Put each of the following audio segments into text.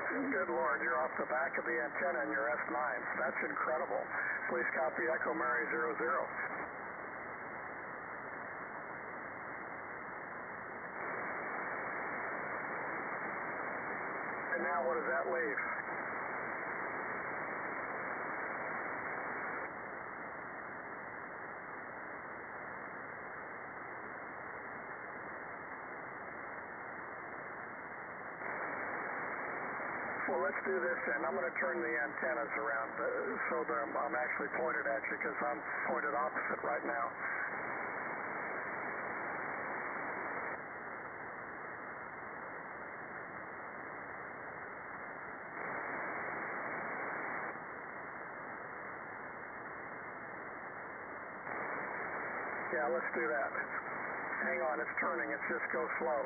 Good Lord, you're off the back of the antenna in your S9. That's incredible. Please copy Echo Mary 00. And now what does that leave? Well, let's do this then. I'm going to turn the antennas around so that I'm actually pointed at you because I'm pointed opposite right now. Yeah, let's do that. Hang on, it's turning. It's just go slow.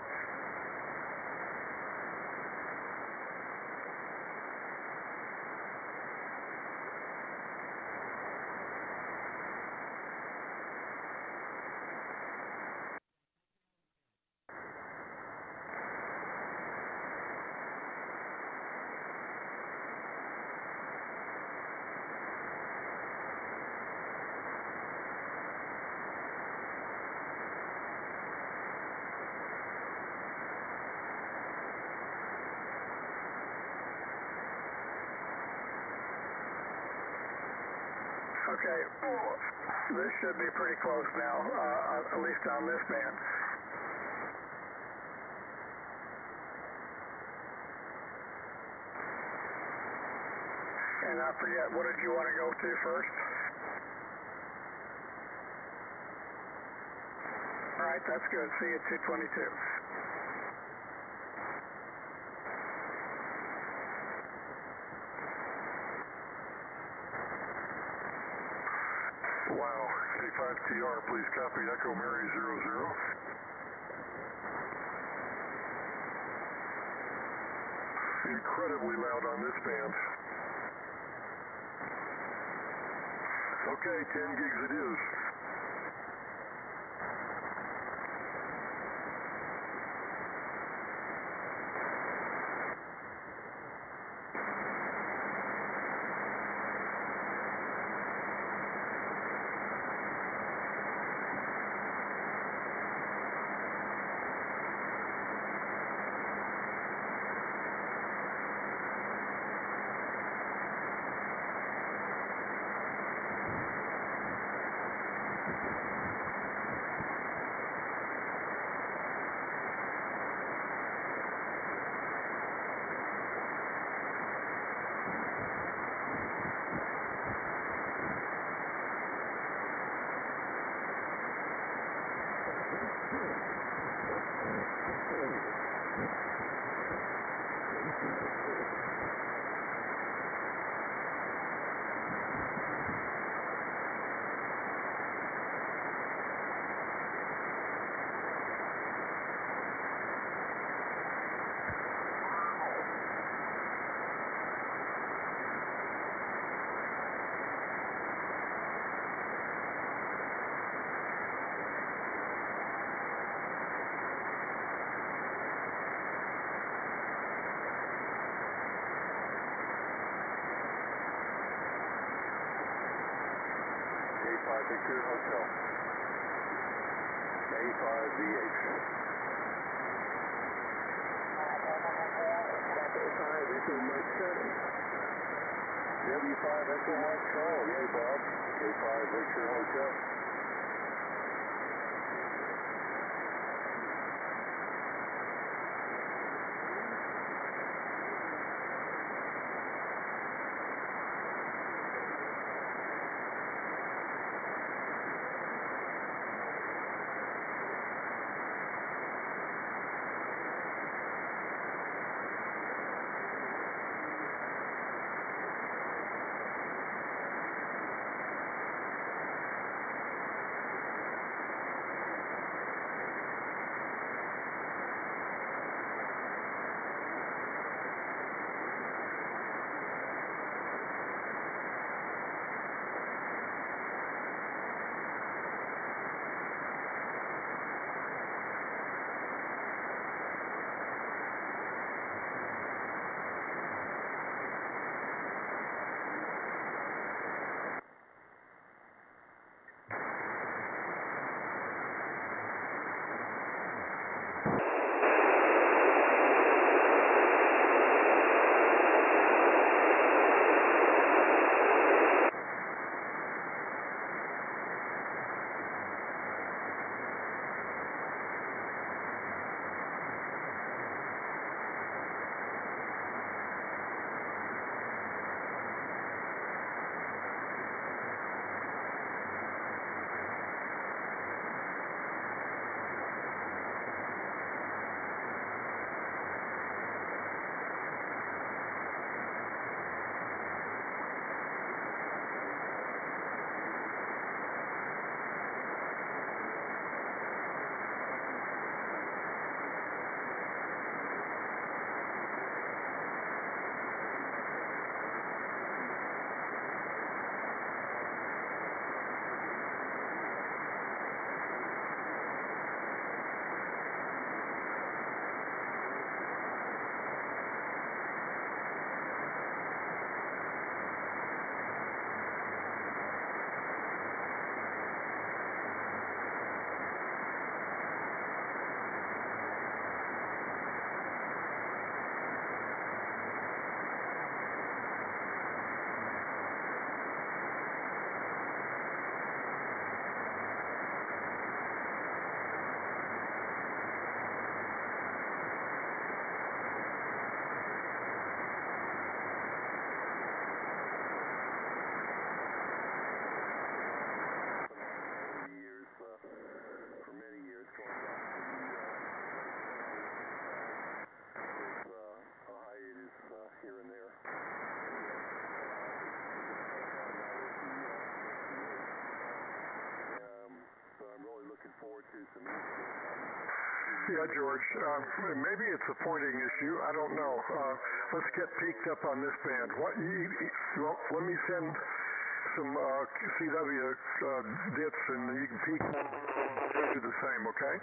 Okay, this should be pretty close now, at least on this band. And I forget, what did you want to go to first? All right, that's good. See you at 222. Wow, K5TR, please copy Echo Mary 00. Incredibly loud on this band. Okay, 10 gigs it is. Victor Hotel. A5VH. A5 Echo Mike 7. W5 Echo Mike 12. Yay, Bob. K5 Victor Hotel. Yeah, George. Maybe it's a pointing issue. I don't know. Let's get peaked up on this band. Well, let me send some CW dits, and you can peak. Do the same, okay?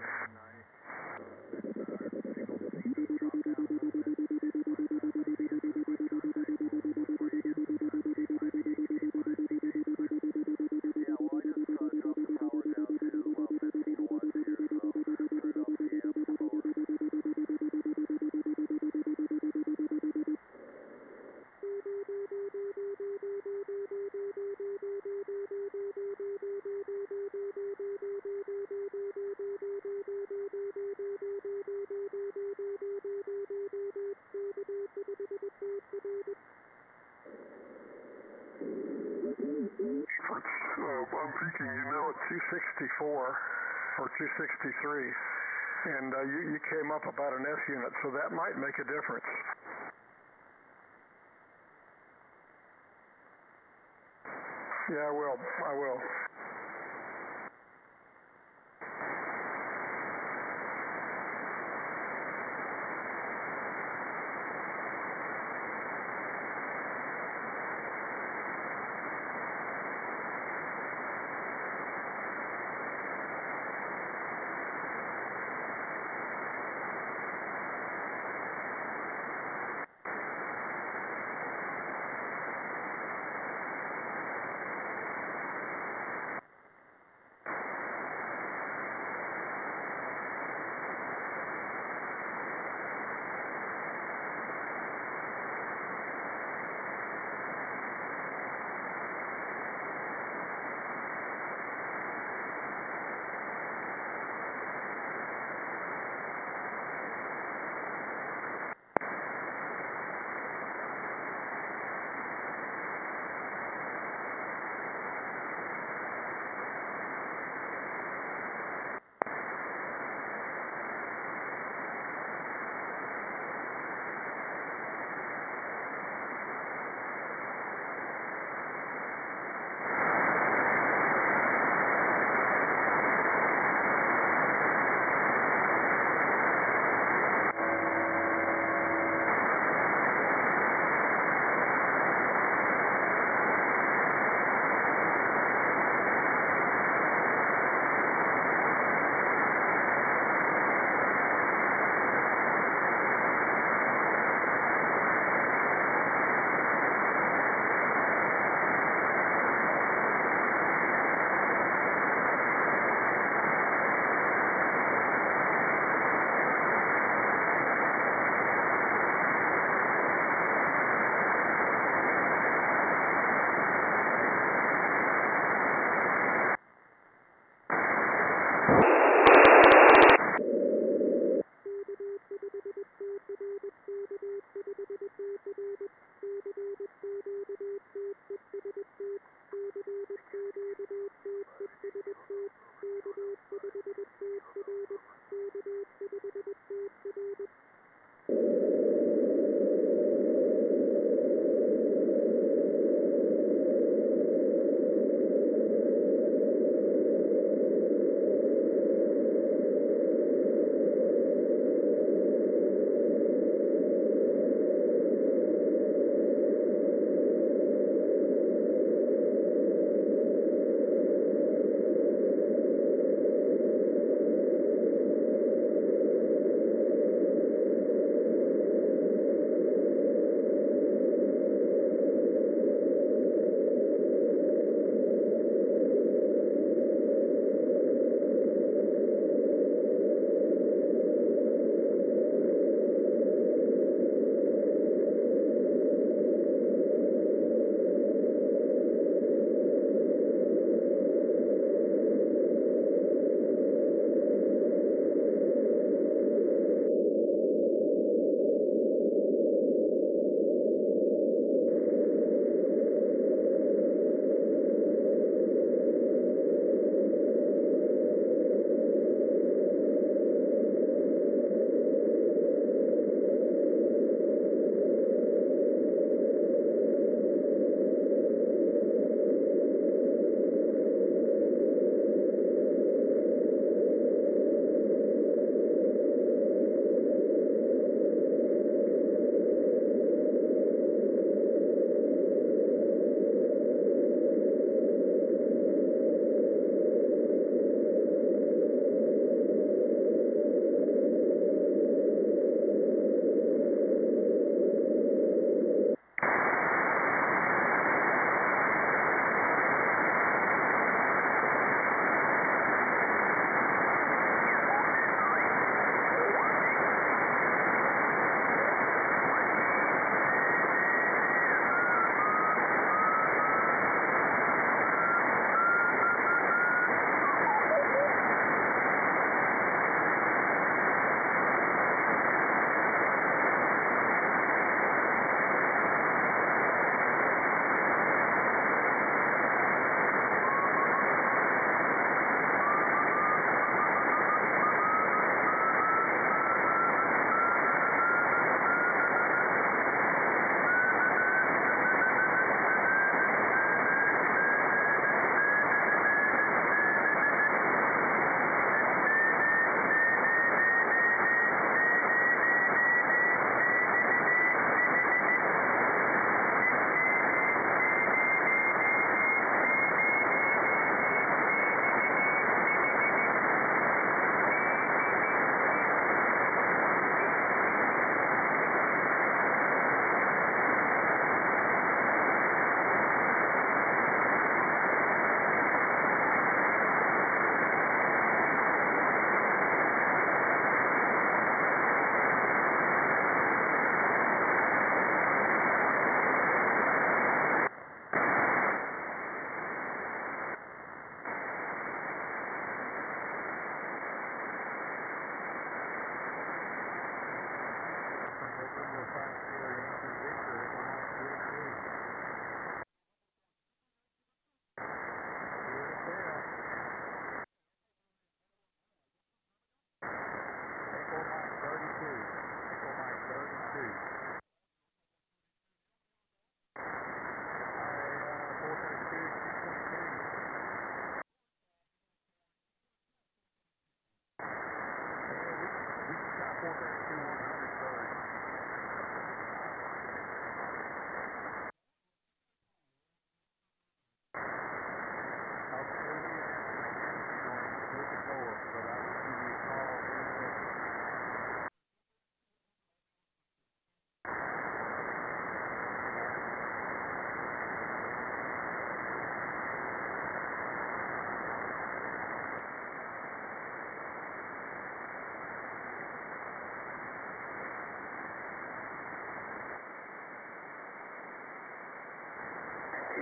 I'm peaking, at 264 or 263, and you came up about an S unit, so that might make a difference. Yeah, I will.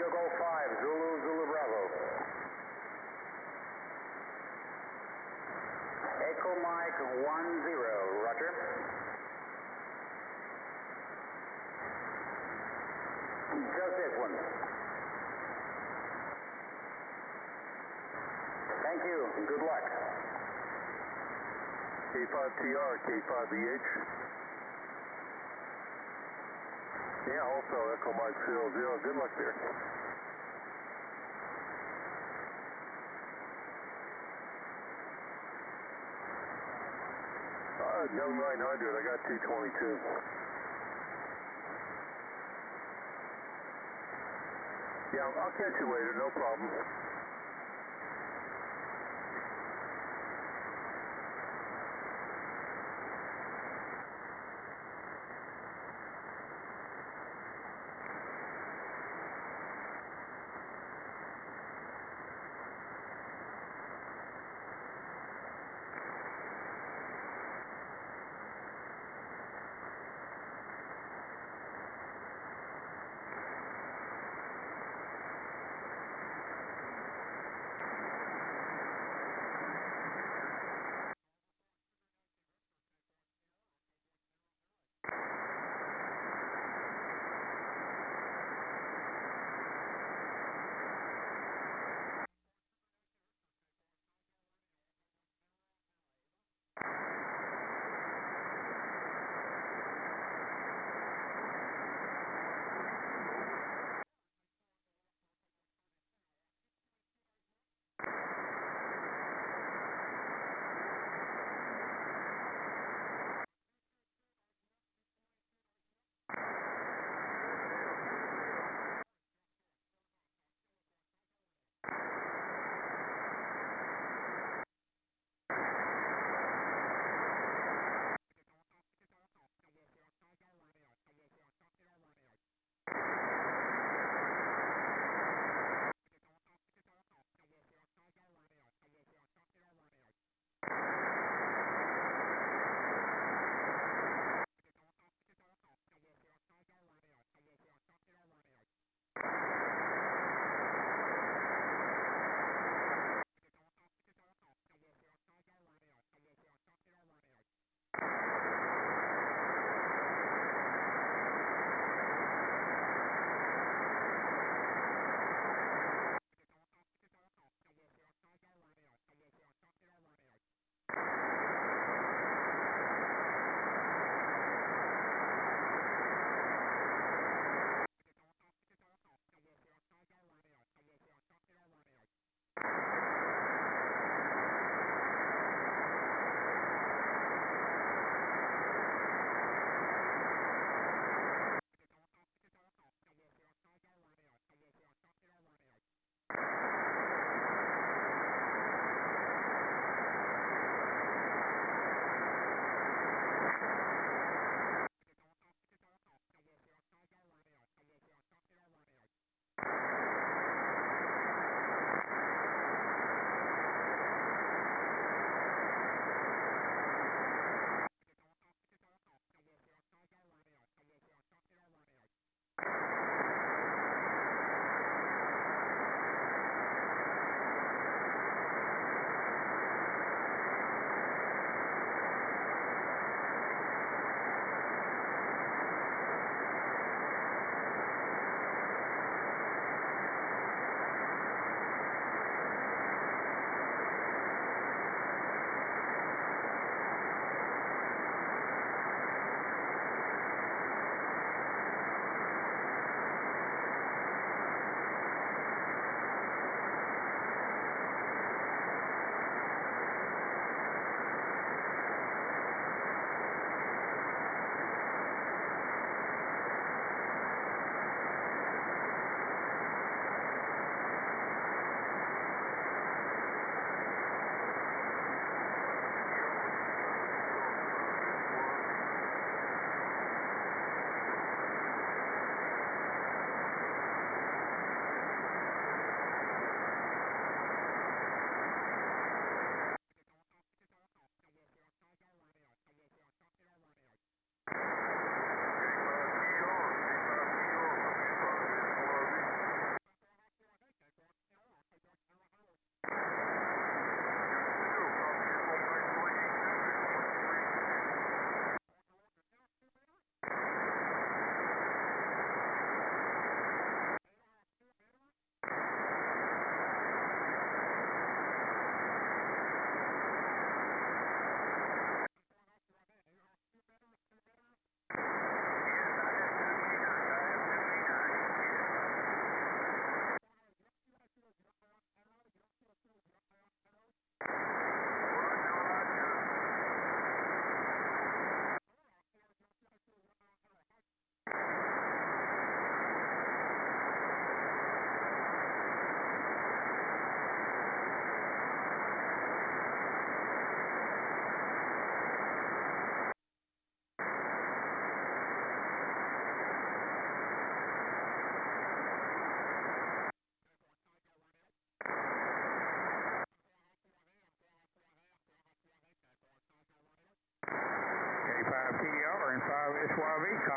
Golf 5, Zulu, Zulu Bravo. Echo Mike 10, roger. Just this one. Thank you, and good luck. K5TR, K5EH. Yeah, also Echo Mike 00. Good luck there. No 900, I got 222. Yeah, I'll catch you later, no problem.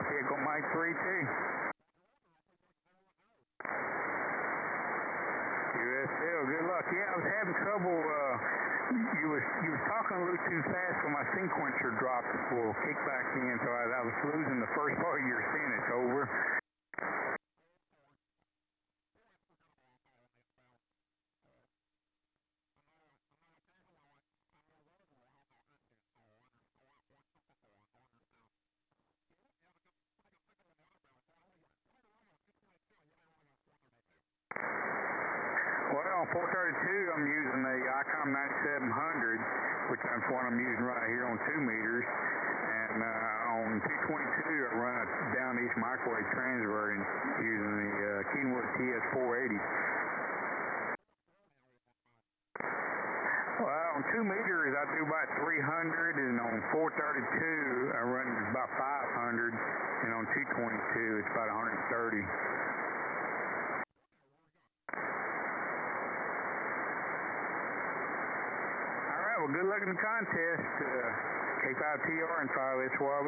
Echo Mike 3-2. USL, good luck. Yeah, I was having trouble. You was talking a little too fast, so my sequencer dropped will kick back in, so I was losing the first part of your sentence. Over. Well, on 432, I'm using the ICOM 9700, which is what I'm using right here on 2 meters. And on 222, I run a down east microwave transverting using the Kenwood TS480. Well, on 2 meters, I do about 300, and on 432, I run about 500, and on 222, it's about 130. Well, good luck in the contest. K5TR and 5SYB.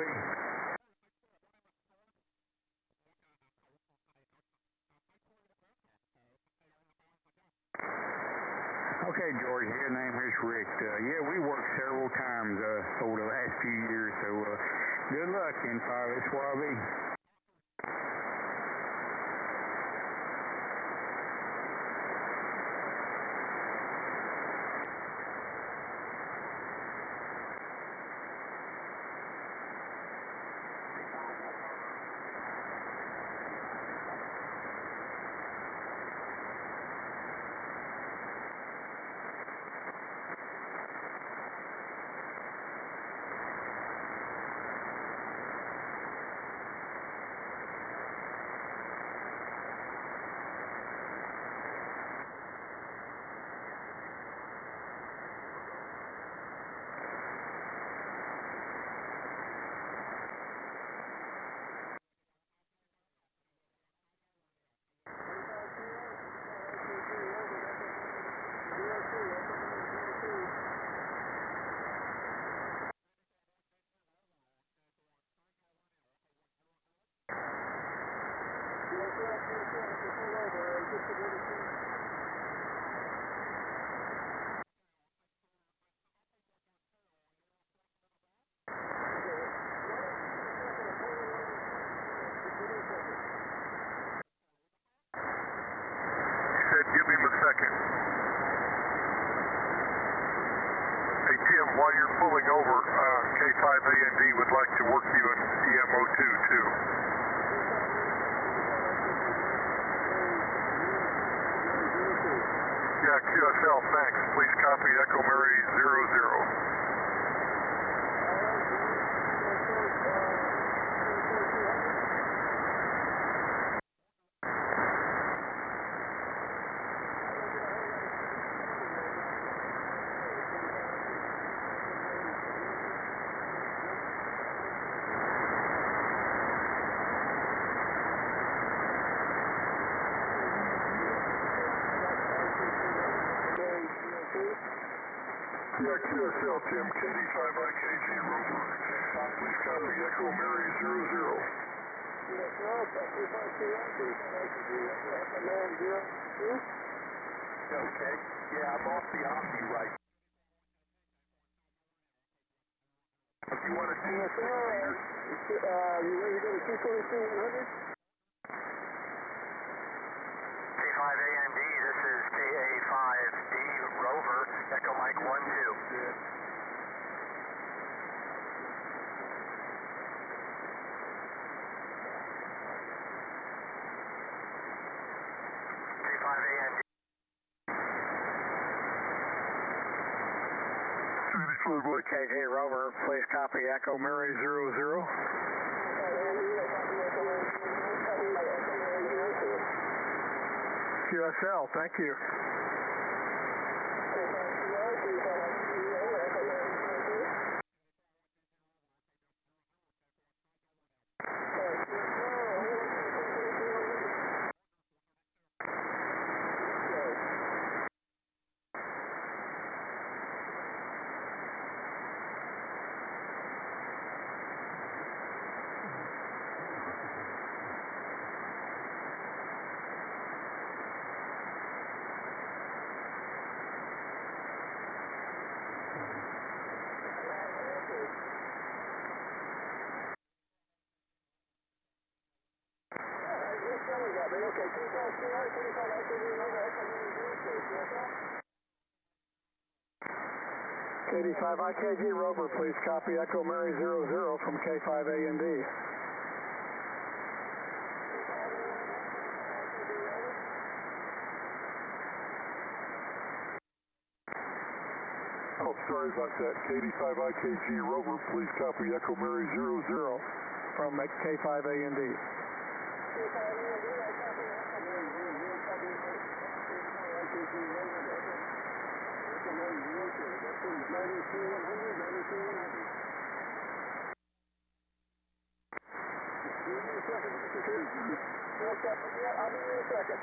Okay, George, your name here's Rick. Yeah, we worked several times over the last few years, so good luck in 5SYB. Give him a second. Hey, Tim, while you're pulling over, K5AND would like to work you in EMO2, too. Yeah, QSL, thanks. Please copy Echo Mary 00. Yeah, QSL, Tim, KD5IKG Rover. Please copy Echo Mary 00. Okay. Yeah, I'm off the Omni right. If you want to do this, you ready to go to 242-100? K5AND, this is KA5D Rover, Echo Mike 1-2. K5AND. KJ Rover, please copy Echo Mary 00. QSL, thank you. KD5IKG Rover, please copy Echo Mary 00 from K5AND. Oh, sorry about that. KD5IKG Rover, please copy Echo Mary 00 from K5AND. I'll be in a second.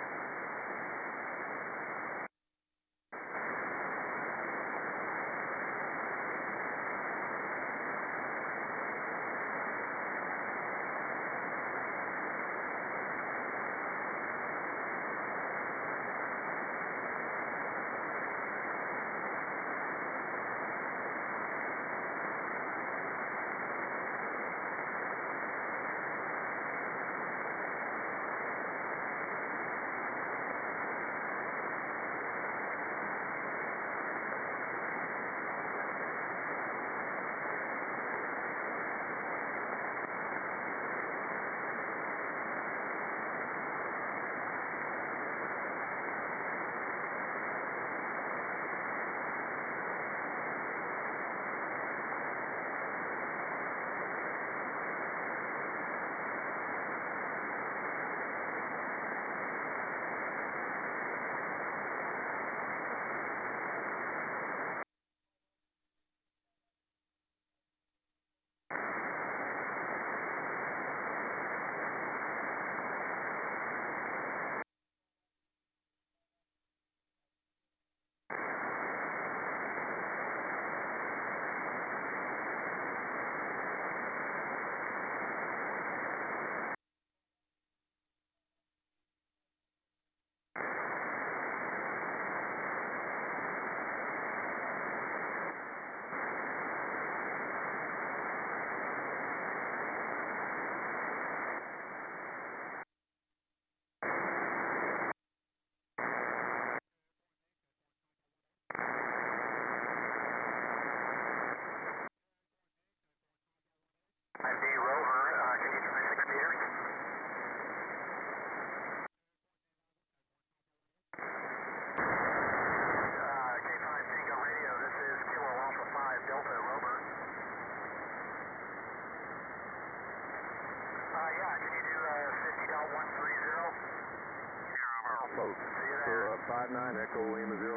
Echo Lima 09.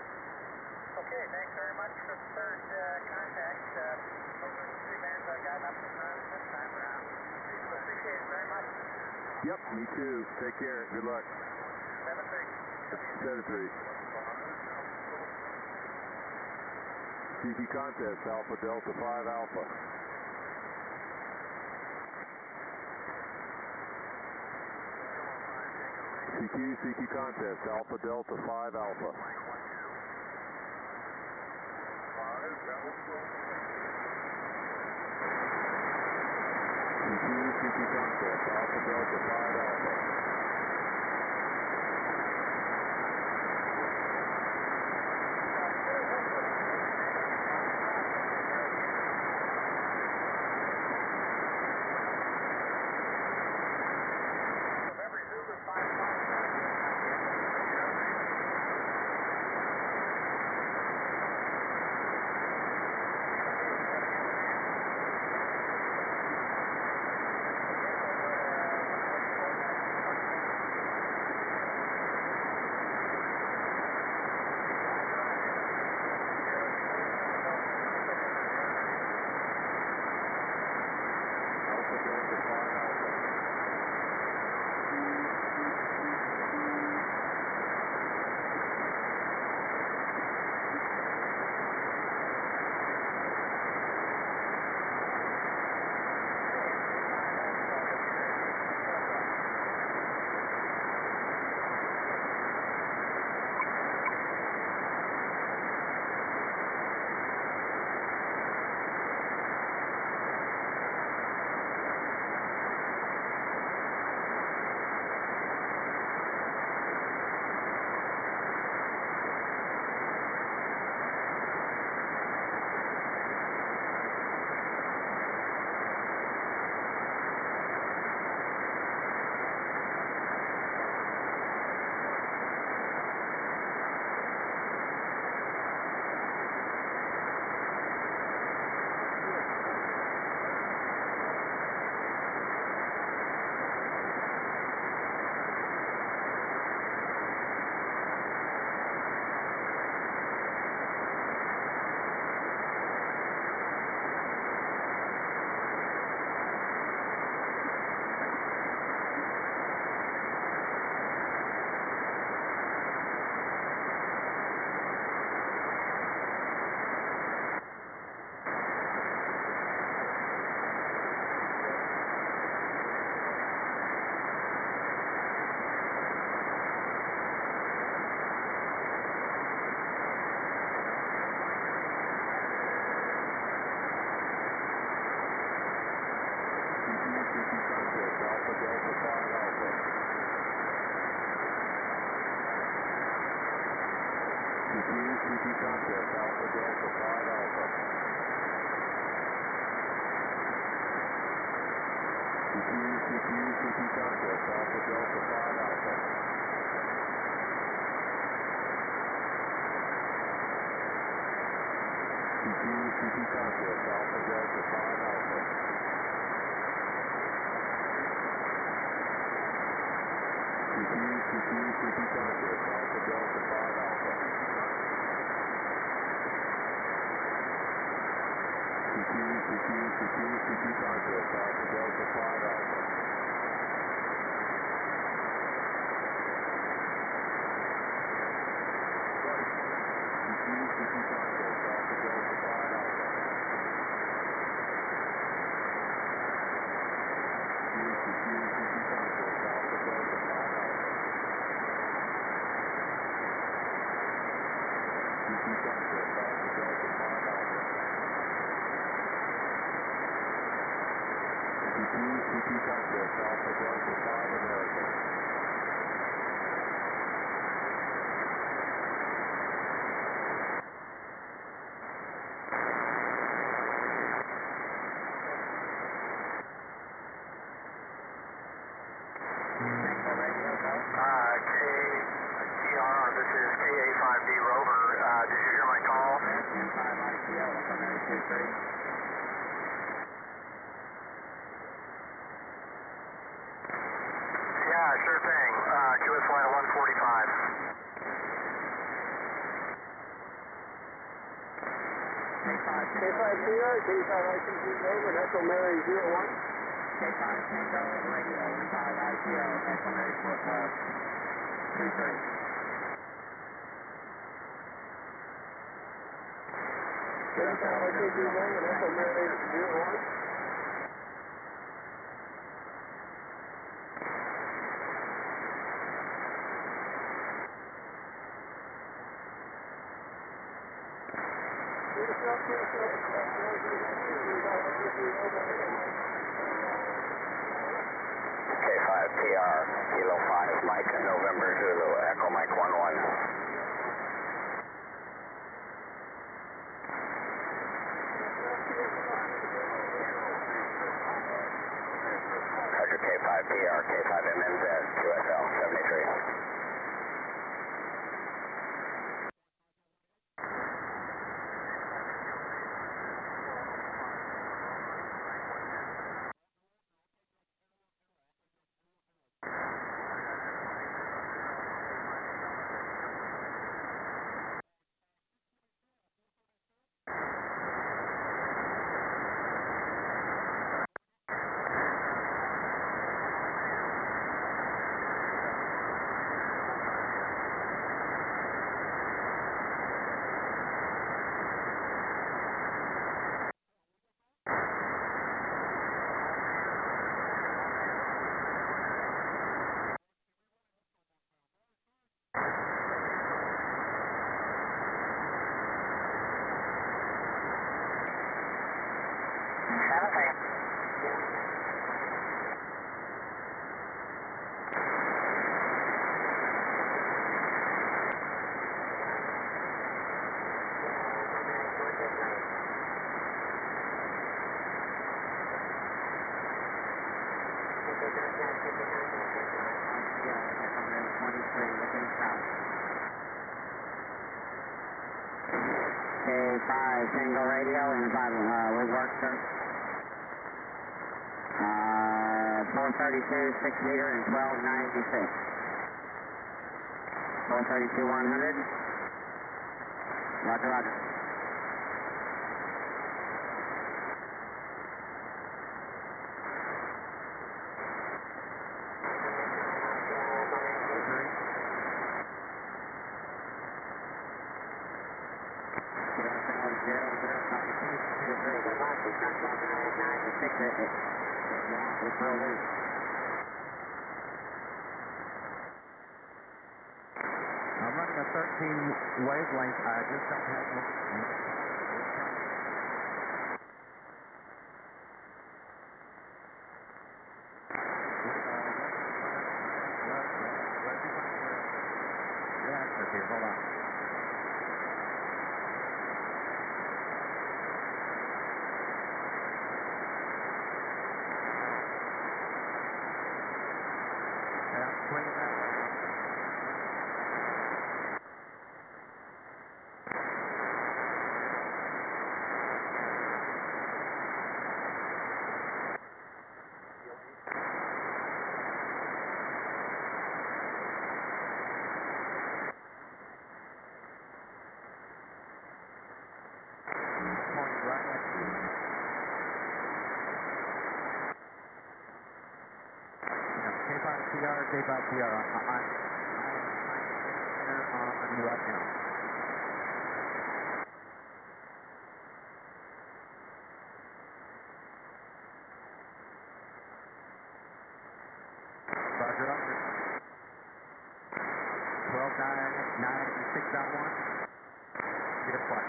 Okay, thanks very much for the third contact. Those are the three bands I've got up and running this time around. Appreciate it very much. Yep, me too. Take care. Good luck. 7-3. CP contest, Alpha Delta 5 Alpha. CQ contest, Alpha Delta 5 Alpha. CQ contest, Alpha Delta 5 Alpha. CP contest, Alpha Delta 5 Alpha. CP contest, Alpha Delta 5 Alpha. CP contest, Alpha Delta 5 Alpha. CP contest, Alpha Delta 5 Alpha. CP contest, Alpha Delta 5 Alpha. CP contest, Alpha Delta 5 Alpha. CP contest, Alpha Delta 5 Alpha. CP contest, Alpha Delta 5 Alpha. CP contest, Alpha Delta 5 America. KTR, this is KA5D Rover. Did you hear my call? Yeah, sure thing. QS flight at 145. K5PR, K5 ICG Rover, Echo Mary 01. K5 Tango Radio 5 ICO, Echo Mary 33. K5 ICG Rover, Echo Mary 01. K5PR, Kilo 5, Mike, November Zulu, Echo Mike 11. Roger, K5PR, K5MMZ, QSL 73. K5 Tango Radio and we work, sir. 432, 6 meter and 1296. 432, 100. Roger, roger. I'm running a 13 wavelength. I just don't have much. Yeah, okay, hold on. swing it that way. Point right at you. K5TR, K5TR. I'm on you right now. Roger, roger. 12.996.1. Get a flight.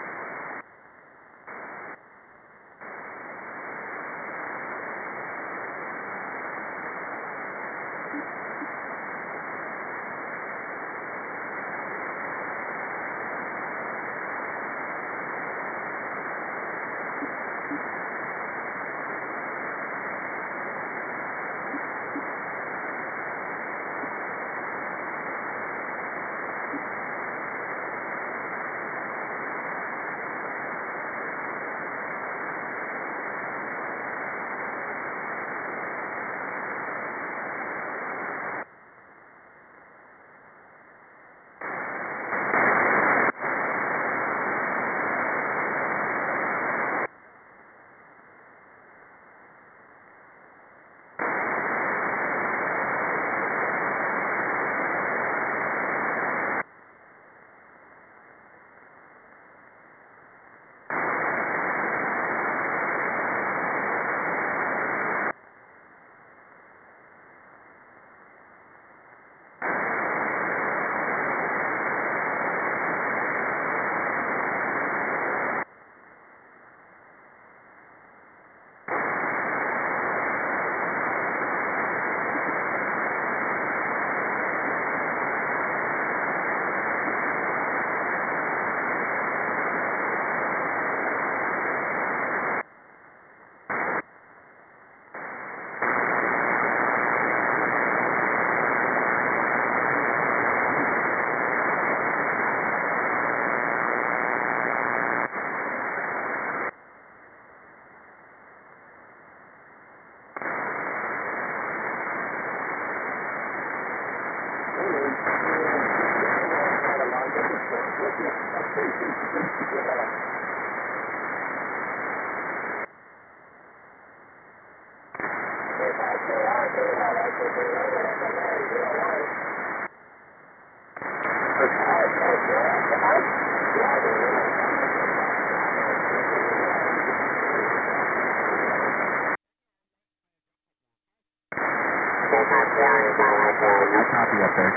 I copy up there.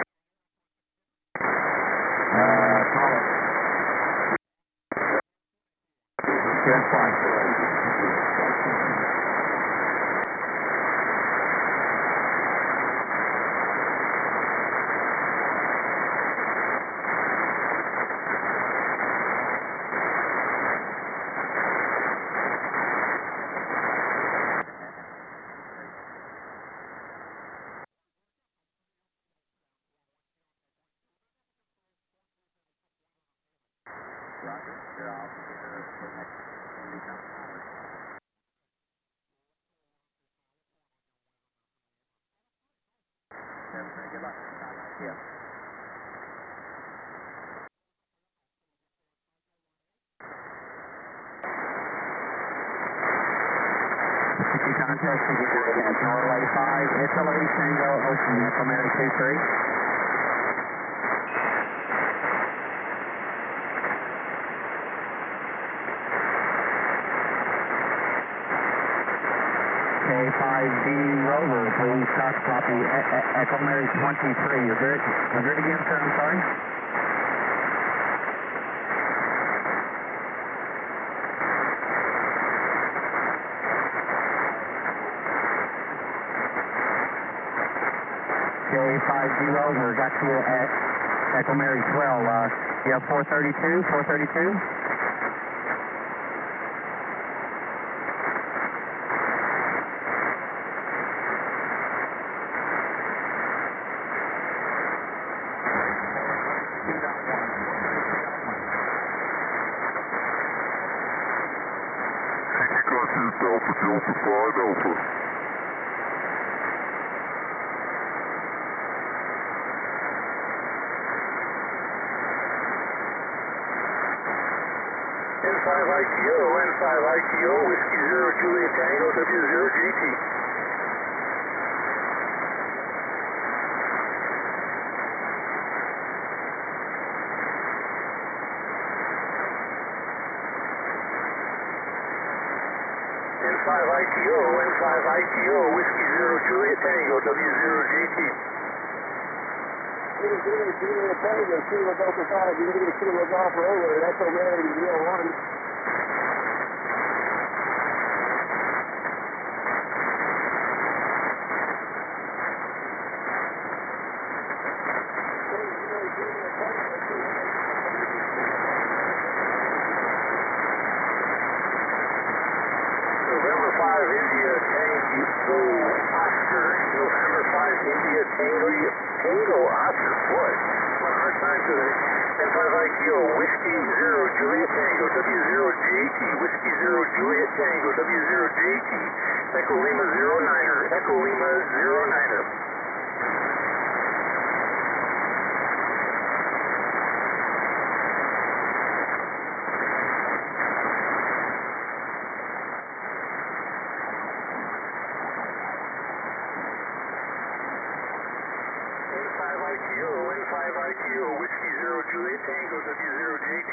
Call it. Good, fine. Contact Norway 5, Italy, Tango, Ocean, Echo Mary 23. K5D Rover, please copy Echo Mary 23. You're good again, sir? I'm sorry? K5D Rover, got you at Echo Mary 12. You have 432, 432? Delta 5 Alpha. N5 ITO, N5 ITO, Whiskey 0 Juliet Tango, W0 GT. N5 ITO, N5 ITO, Whiskey 0 Juliet Tango, W0 GT. Juliet Tango, Kilo Delta 5, you can get a Kilo Golf Roller, Echo Mary, 01. November 5 India Tango Oscar, November 5 India Tango Oscar, boy, what a hard time today. N5 ITO, Whiskey 0 Juliet Tango, W0 JT, Whiskey 0 Juliet Tango, W0 JT, Echo Lima 09er, Echo Lima 09er. N5 ITO, N5 ITO, Whiskey 0 Juliet Tango, W0 JT.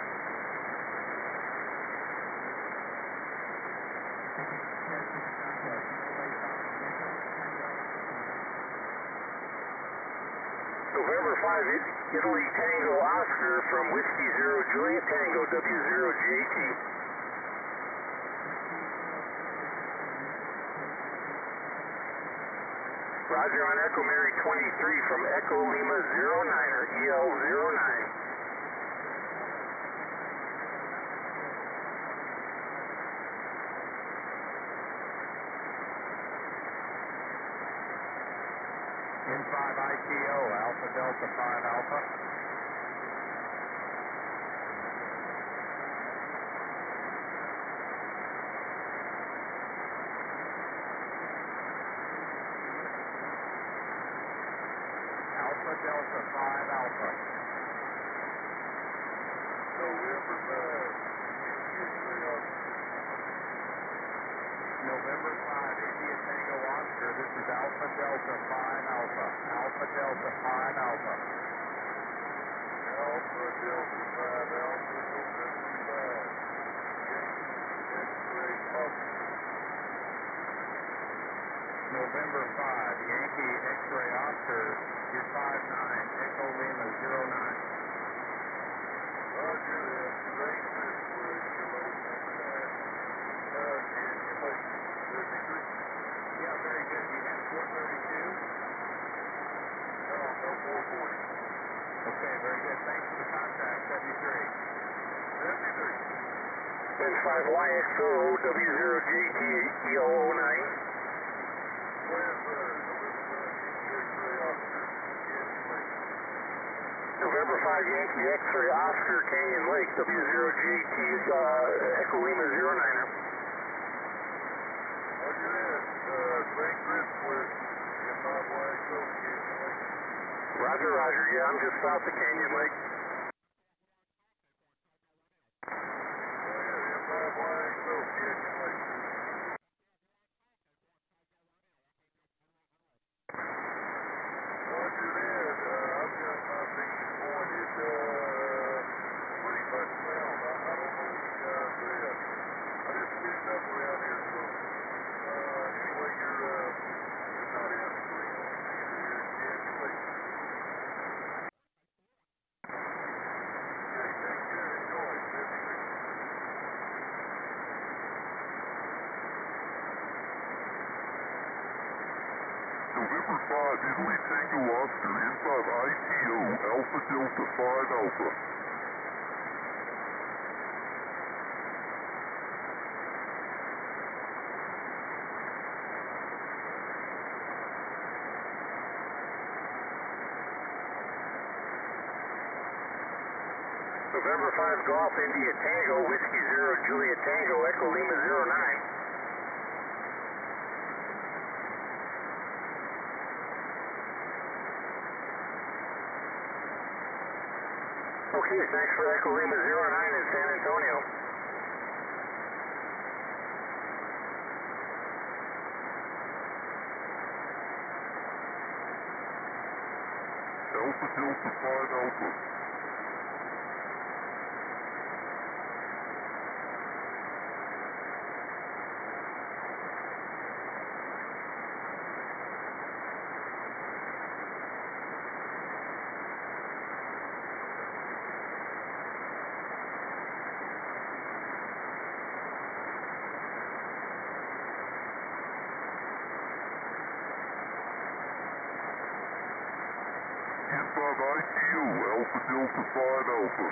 November 5 Italy Tango Oscar from Whiskey 0 Juliet Tango, W0 JT. Roger on Echo Mary 23 from Echo Lima 09er, EL09. N5 ITO, Alpha Delta 5 Alpha. Alpha Delta 5 Alpha. November 5. November 5 India Tango Oscar. This is Alpha Delta 5 Alpha. Alpha Delta 5 Alpha. Alpha Delta 5 Alpha, November 5. X-ray Oscar. November 5 Yankee X-ray Oscar. You're 5-9 Echo Lima 09. Roger that. Great Christmas, Kilo number 9. Canyon Lake, 73. Yeah, very good. You have 432. No, 440. Okay, very good. Thanks for the contact, 73. 73. N5 YXO, W0 JT, EL09. Where's November 5 X-ray Oscar, Canyon Lake? November 5 Yankee X-ray Oscar, Canyon Lake, W0 JT, Echo Lima 09er. Roger that. Great Christmas, N5 YXO, Canyon Lake. Roger, Roger. Yeah, I'm just south of Canyon Lake. Oh yeah, N5 YXO, Canyon Lake. Roger that. I've got my finger pointed pretty much south. I don't know what you guys said. I just picked up around here, so anyway, you're not in three on either here in Canyon Lake. Okay, take care. Enjoy. 73. November 5 Italy Tango Oscar, N5 ITO, Alpha Delta 5 Alpha. November 5 Golf India Tango, Whiskey 0 Juliet Tango, Echo Lima 09. Okay, thanks for Echo Lima 09 in San Antonio. Alpha Delta 5 Alpha. ITU, Alpha Delta 5 Alpha.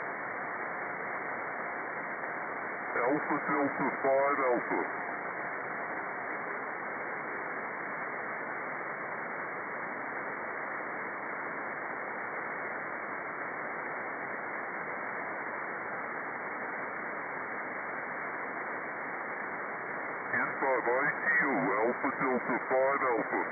Alpha Delta 5 Alpha. N5 ITU, Alpha Delta 5 Alpha.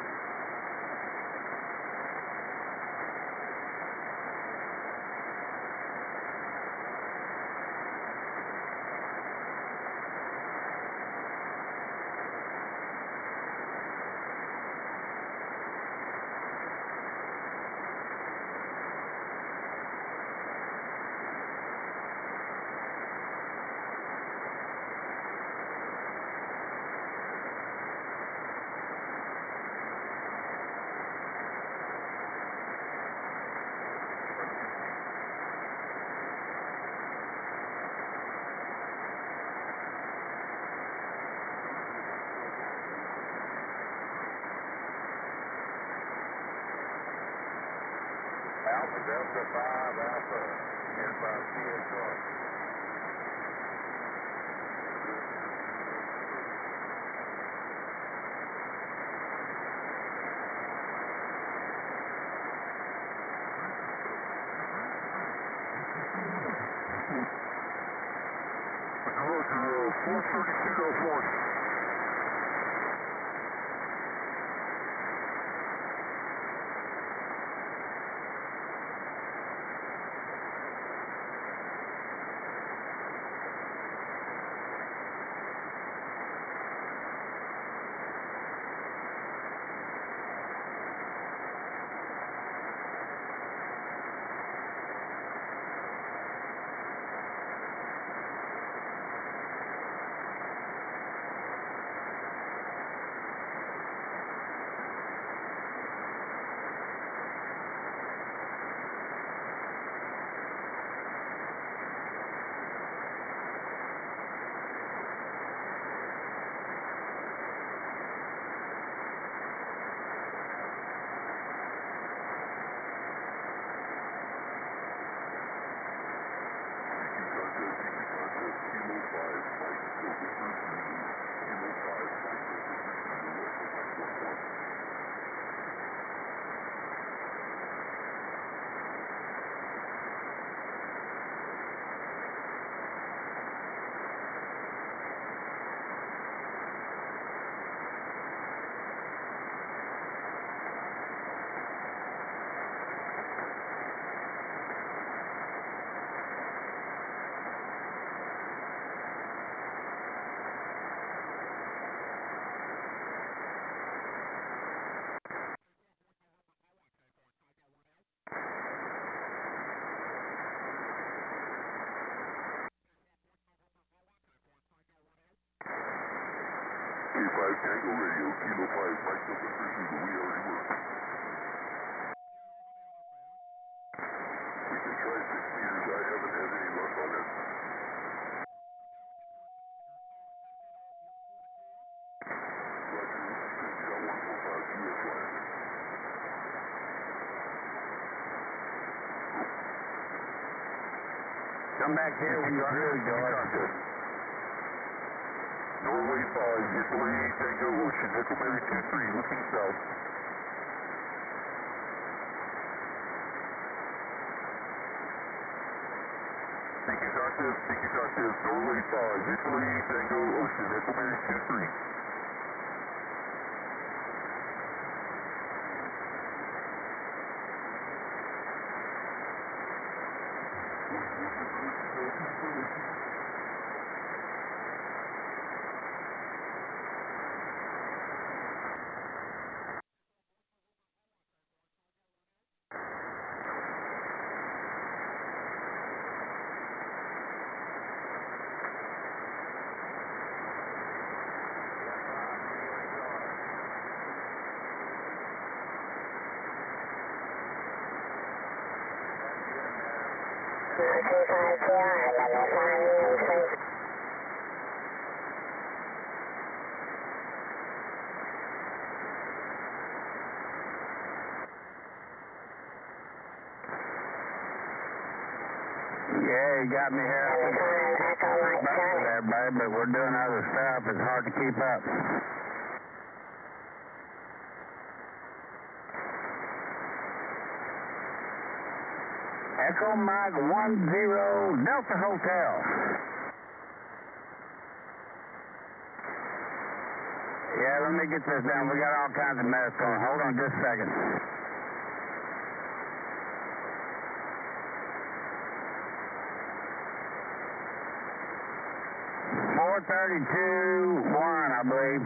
Alpha Delta 5 Alpha, N5 CHR. Roger, 432.04. K5 Tango Radio, Kilo 5, Mike Delta 3 we already work. We can try 6 meters, I haven't had any luck on it. Roger, Yacht 145, US land. Come back here when you're ready, George. Norway 5, Italy, Tango Ocean, Echo Mary 23, looking south. Tiki Sanchez, Norway 5, Italy, Tango Ocean, Echo Mary 23. Yeah, you got me here. Everybody, but we're doing other stuff. It's hard to keep up. Echo Mike 10 Delta Hotel. Yeah, let me get this down. We got all kinds of mess going. Hold on just a second. .432.1, I believe.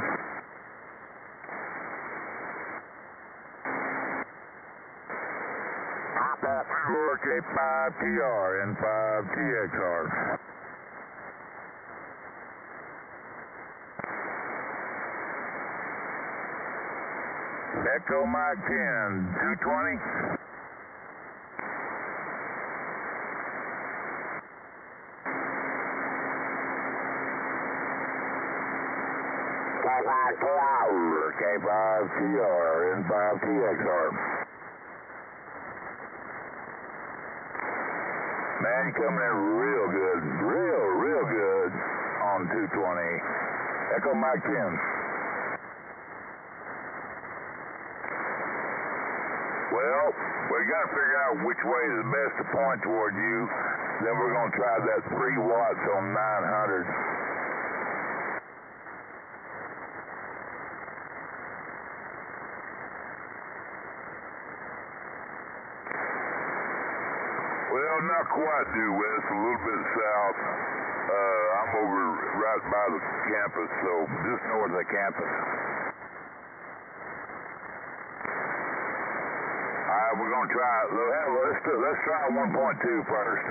K5TR and 5TXR. Echo Mike 10, 220. K5TR and 5TXR. Man, you're coming in real good. Real good on 220. Echo Mike 10. Well, we got to figure out which way is the best to point toward you. Then we're going to try that 3 watts on 900. Well, not quite due west, a little bit south. I'm over right by the campus, so just north of the campus. All right, we're going to try it. Let's try 1.2 first.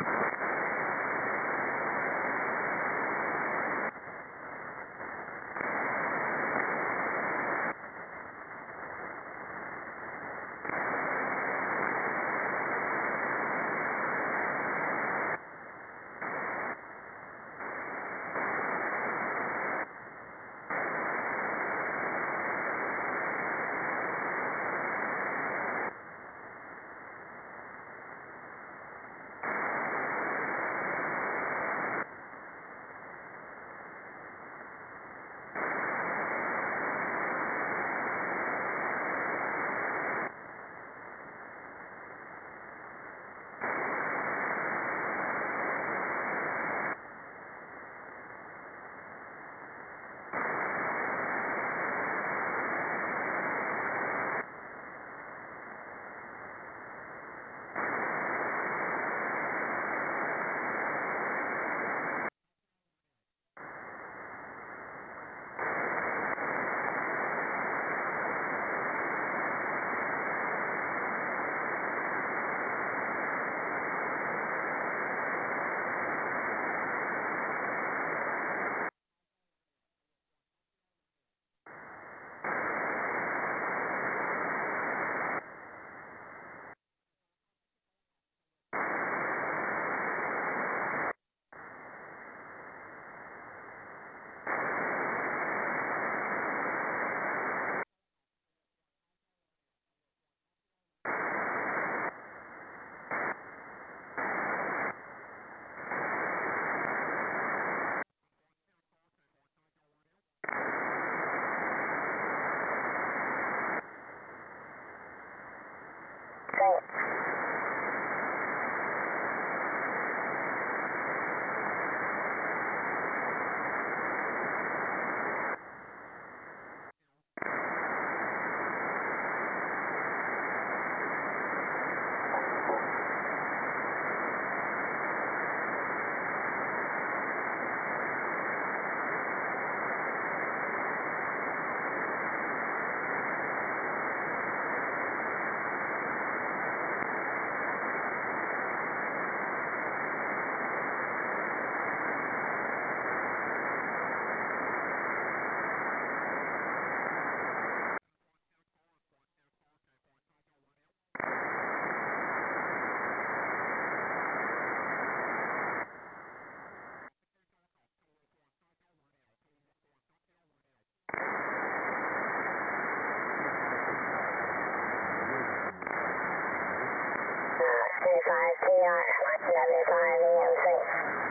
Whiskey 5 PR, W5 EMC.